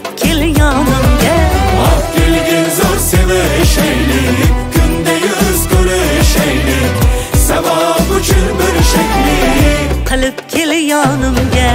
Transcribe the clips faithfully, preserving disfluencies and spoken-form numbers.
qilib kel yonimga. Bak kelgin zo'r sevishaylik, kunda yuz ko'rishaylik, savob uchun bir shaklik qilib kel yonimga.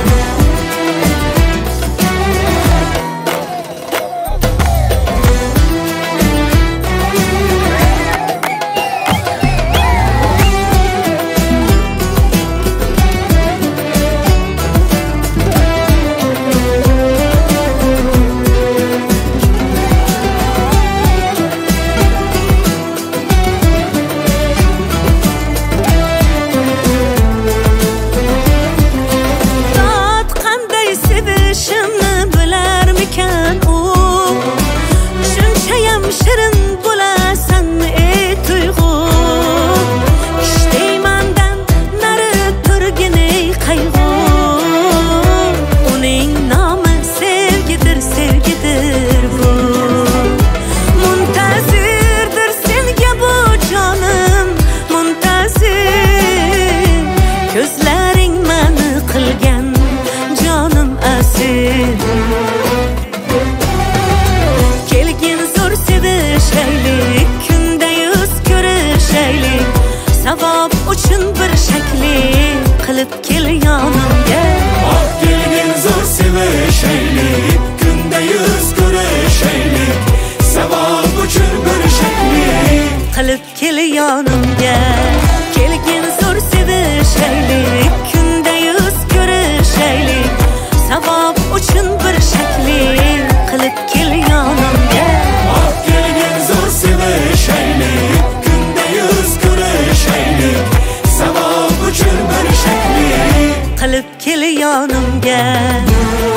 Shirin bo'lasanmi ey tuyg'u, ishlaymandan nari turgin ey qayg'u. Uning nomi sevgidir, sevgidir bu. Muntazirdir senga bu jonim, muntazir. Ko'zlaring mani qilgan jonim asir. Kunda yuz ko'rishaylik, savob uchun bir shaklik qilib kel yonimga. Bak kelgin zo'r sevishaylik, kunda yuz ko'rishaylik, savob uchun bir shaklik qilib kel yonimga. Kelgin zo'r sevishaylik, kunda yuz ko'rishaylik, savob uchun bir shaklik qilib kel yonimga. Sevishaylik, kunda yuz ko'rishaylik, savob uchun bir shaklik qilib kel yonimga.